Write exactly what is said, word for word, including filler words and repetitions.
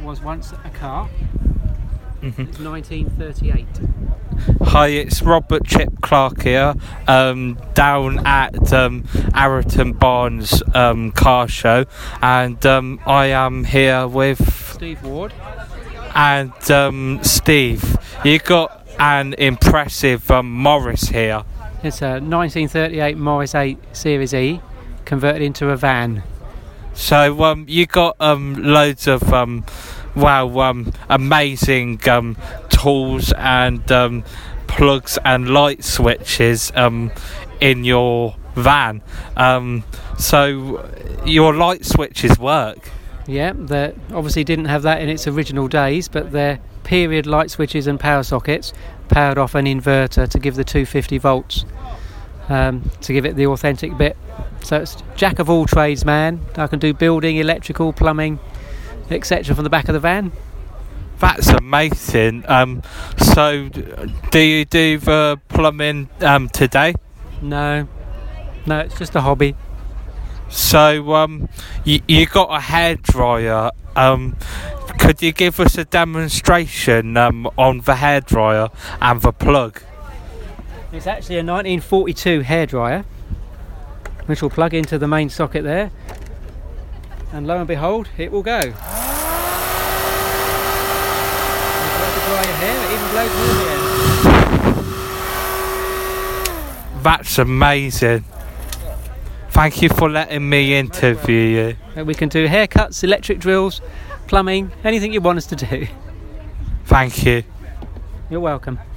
was once a car. Mm-hmm. It's nineteen thirty-eight. Hi, it's Robert Chip Clark here, um, down at um, Arrington Barnes um, car show, and um, I am here with Steve Ward. and um, Steve. You got an impressive um, Morris here. It's a nineteen thirty-eight Morris eight Series E converted into a van. So um, you got um, loads of um, wow, um, amazing um, tools and um, plugs and light switches um, in your van. Um, so your light switches work. Yeah, they obviously didn't have that in its original days, but they're period light switches and power sockets powered off an inverter to give the two hundred fifty volts, um, to give it the authentic bit. So it's jack of all trades, man. I can do building, electrical, plumbing, et cetera from the back of the van. That's amazing. Um, so do you do the plumbing um, today? No, no, it's just a hobby. So um, you, you got a hairdryer. Um, could you give us a demonstration um, on the hairdryer and the plug? It's actually a nineteen forty-two hairdryer, which will plug into the main socket there, and lo and behold, it will go. If you like to dry your hair, it even blows warm again. That's amazing. Thank you for letting me interview you. We can do haircuts, electric drills, plumbing, anything you want us to do. Thank you. You're welcome.